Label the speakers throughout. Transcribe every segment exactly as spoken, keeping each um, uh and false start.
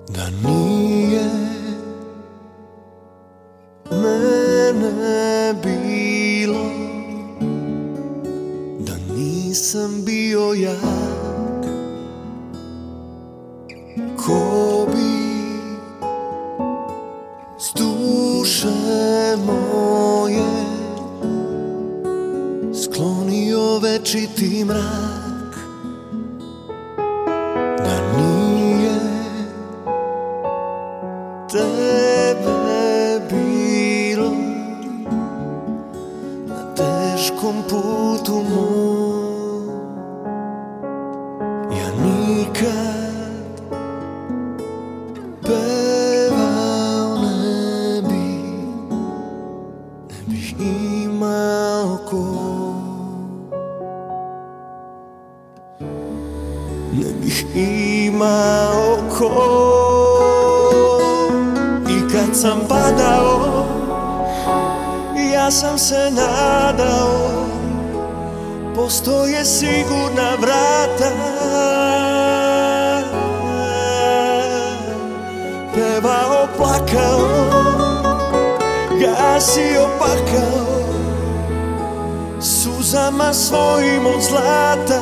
Speaker 1: Da nije mene bilo, da nisam bio jak, ko bi s duše moje sklonio večiti mrak. Da nije tebe bilo na teškom putu mom, ja nikad pevao ne bi, ne bih imao ko, ne bih imao ko. I kad sam padao, ja sam se nadao, postoje sigurna vrata. Pevao, plakao, gasio, pakao, suzama svojim od zlata.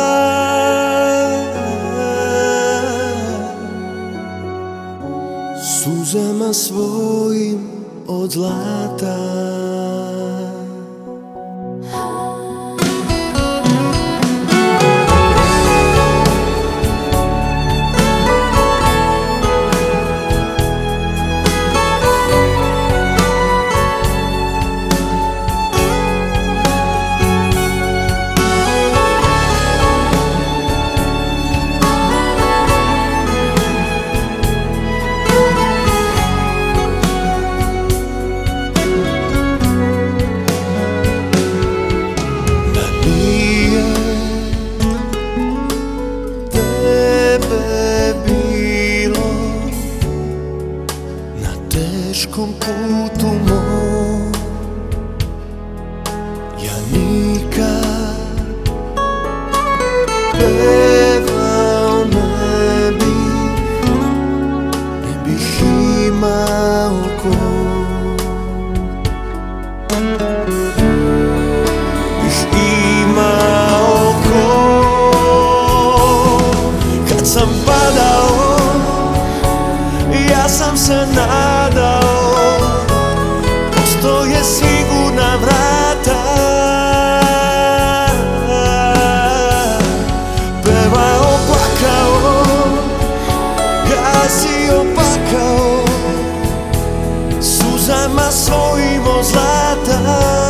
Speaker 1: Suzama svojim od zlata. Teškom putu mom, ja nikad pevao ne bih, ne bih imao ko, ne bih imao ko. Kad sam padao, ja sam se nadao, postoje sigurna vrata. Pevao, plakao, gasio, pakao, suzama svojim od zlata.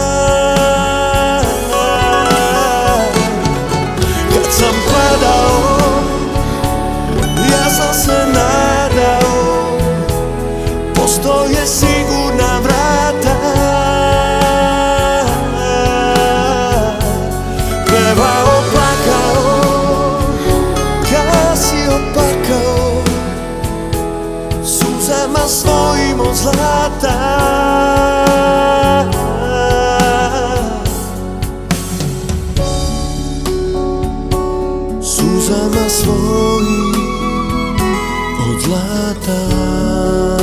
Speaker 1: Kad sam padao, ja sam se nadao, postoje sigurna vrata. Pevao, plakao, gasio, pakao, suzama svojim od zlata. Suzama svojim od zlata.